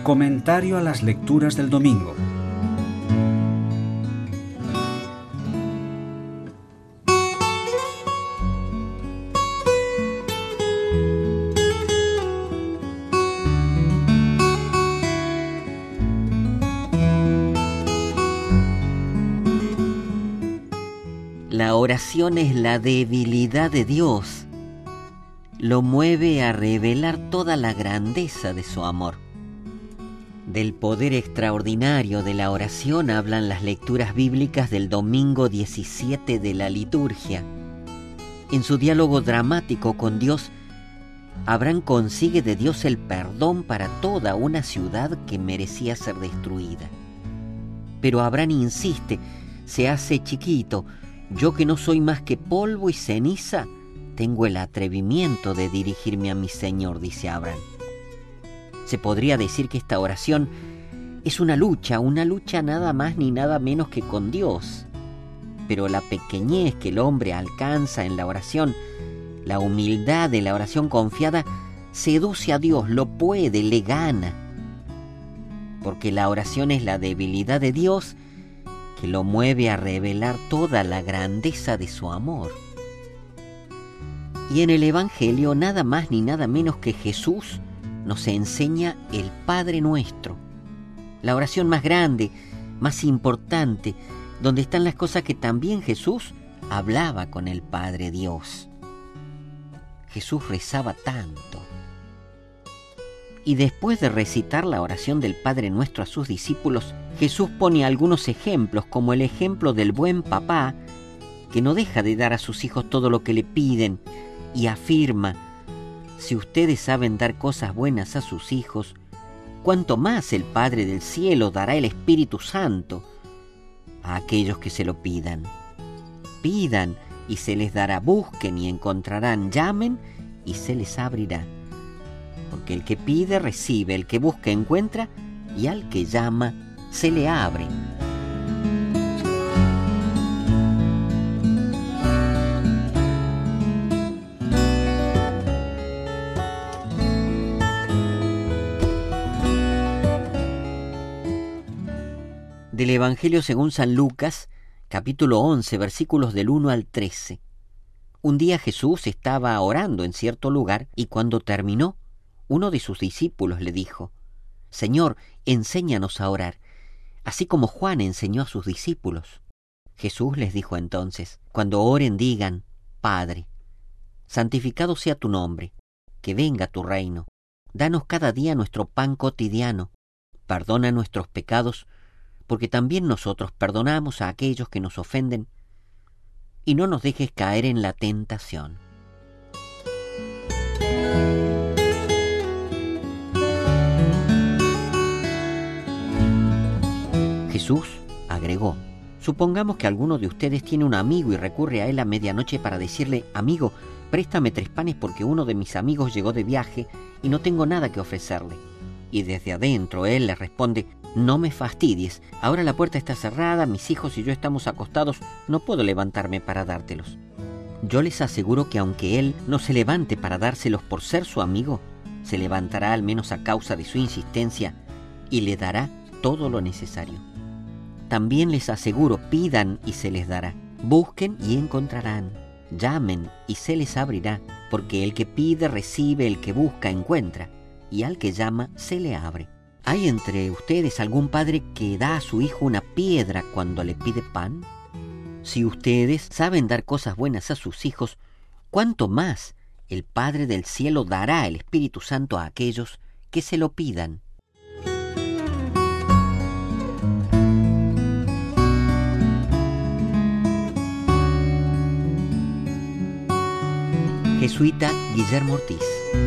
Comentario a las lecturas del domingo. La oración es la debilidad de Dios. Lo mueve a revelar toda la grandeza de su amor. Del poder extraordinario de la oración hablan las lecturas bíblicas del domingo 17 de la liturgia. En su diálogo dramático con Dios, Abraham consigue de Dios el perdón para toda una ciudad que merecía ser destruida. Pero Abraham insiste, se hace chiquito. Yo que no soy más que polvo y ceniza, tengo el atrevimiento de dirigirme a mi Señor, dice Abraham. Se podría decir que esta oración es una lucha nada más ni nada menos que con Dios. Pero la pequeñez que el hombre alcanza en la oración, la humildad de la oración confiada, seduce a Dios, lo puede, le gana. Porque la oración es la debilidad de Dios que lo mueve a revelar toda la grandeza de su amor. Y en el Evangelio nada más ni nada menos que Jesús nos enseña el Padre Nuestro, la oración más grande, más importante, donde están las cosas que también Jesús hablaba con el Padre Dios. Jesús rezaba tanto. Y después de recitar la oración del Padre Nuestro a sus discípulos, Jesús pone algunos ejemplos, como el ejemplo del buen papá, que no deja de dar a sus hijos todo lo que le piden, y afirma: si ustedes saben dar cosas buenas a sus hijos, cuánto más el Padre del cielo dará el Espíritu Santo a aquellos que se lo pidan. Pidan y se les dará, busquen y encontrarán, llamen y se les abrirá. Porque el que pide recibe, el que busca encuentra, y al que llama se le abre. Del Evangelio según San Lucas, capítulo 11, versículos del 1 al 13. Un día Jesús estaba orando en cierto lugar y cuando terminó, uno de sus discípulos le dijo: Señor, enséñanos a orar, así como Juan enseñó a sus discípulos. Jesús les dijo entonces: cuando oren digan: Padre, santificado sea tu nombre, que venga tu reino. Danos cada día nuestro pan cotidiano. Perdona nuestros pecados, porque también nosotros perdonamos a aquellos que nos ofenden. Y no nos dejes caer en la tentación. Jesús agregó: supongamos que alguno de ustedes tiene un amigo y recurre a él a medianoche para decirle: amigo, préstame 3 panes porque uno de mis amigos llegó de viaje y no tengo nada que ofrecerle. Y desde adentro él le responde: no me fastidies, ahora la puerta está cerrada, mis hijos y yo estamos acostados, no puedo levantarme para dártelos. Yo les aseguro que aunque él no se levante para dárselos por ser su amigo, se levantará al menos a causa de su insistencia y le dará todo lo necesario. También les aseguro, pidan y se les dará, busquen y encontrarán, llamen y se les abrirá, porque el que pide recibe, el que busca encuentra, y al que llama se le abre. ¿Hay entre ustedes algún padre que da a su hijo una piedra cuando le pide pan? Si ustedes saben dar cosas buenas a sus hijos, ¿cuánto más el Padre del cielo dará el Espíritu Santo a aquellos que se lo pidan? Jesuita Guillermo Ortiz.